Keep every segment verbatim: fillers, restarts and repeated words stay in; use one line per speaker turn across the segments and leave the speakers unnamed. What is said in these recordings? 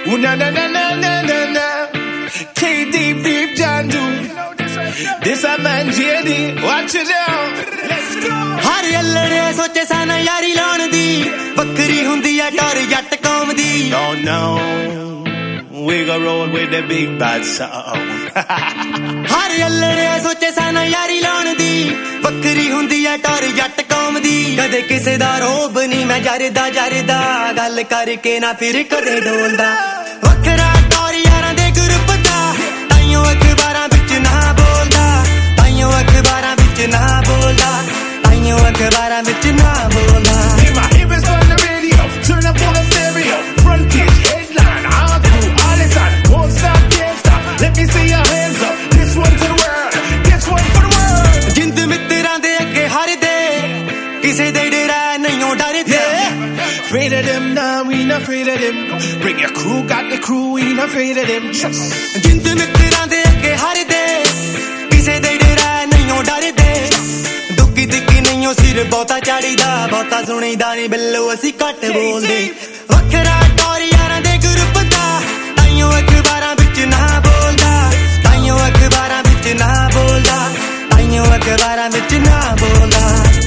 Ooh, na na na na na na na. K deep deep John do. This a man J D. Watch it out. Let's go.
हर अल्लड़े सोचे सन यारी लाउण दी बकरी हुंदी है डर जट कौम दी.
No no, we go roll with the big bad sound.
हर अल्लड़े सोचे सन यारी लाउण दी बकरी हुंदी है डर जट कौम दी. कदे किसे दा रोब नहीं मैं जरदा जरदा गल करके ना फिर कदे डोलदा. वखरा टोर यारां दे ग्रुप दा ताइयों अखबारां विच ना बोलदा. ताइयों अखबारां विच ना बोलदा. ताइयों अखबारां विच ना बोलदा.
Hear my heroes on the radio, turn up on the stereo. Front page headline, all through, all the time. Won't stop, can't stop. Let me see your hands up. This one to the world, this one for the world.
जिंद मित्रां दे अगे हार दे किसे दे डरा नहीं डरदे.
Afraid of them, nah, we not afraid of them. Bring your crew, got the crew, we not afraid of them. Trust.
जिंद मित्रां दे अगे हार दे किसे दे डरा नहीं डरदे. दुखी दिखी नहीं सिर बहुता चाड़ीदा बहुता सुनीदा नहीं बिल्लो असी घट बोलदे. वखरा टोर यारां दे ग्रुप दा ताइयों अखबारां विच ना बोलदा. ताइयों अखबारां विच ना बोलदा. ताइयों अखबारां विच ना बोलदा.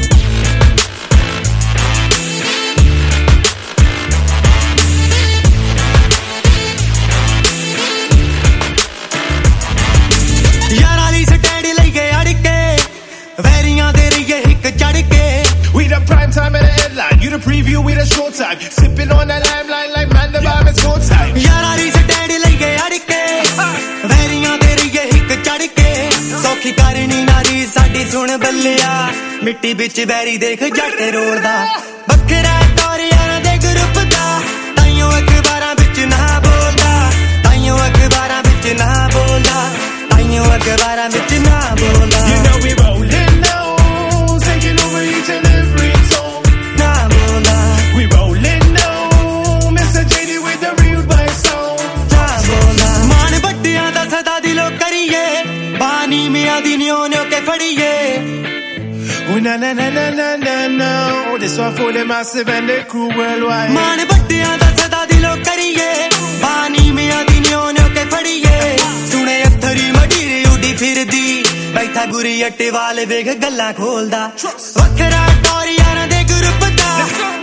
We the prime time and the headline. You the preview, we the showtime. Sipping on that limelight like man, the vibe is go time.
यारारी स्टैंड लगे अड़के वैरियां दे रही हिक चढ़ के. सौखी करनी नारी साडी सुन बल्लिया मिट्टी बिच बैरी देख जट रोलदा. बखरा टोर यारां दे ग्रुप दा ताइयों अखबारां विच ना बोलदा. ताइयों अखबारां विच ना बोलदा. ताइयों अखबारां विच ना बोलदा.
You know we rollin' now, taking over each and every song.
ना बोलदा.
We rollin' now, Mister J D with the real vibe sound.
ना बोलदा. मान बड्डियां दा सदा दिलों करिए पानी मियां दी न्यों न्यों के फड़िए.
Oh na na na na na na na. This one for the massive and the crew worldwide.
मान बड्डियां दा सदा दिलों करिए पानी मियां दी न्यों न्यों के फड़िए. सुने अथरी मडीरी उडी फिरदी बैठा गुरी अट्टे वाले वेख गल्लां खोलदा. वखरा टोर यारां दे ग्रुप दा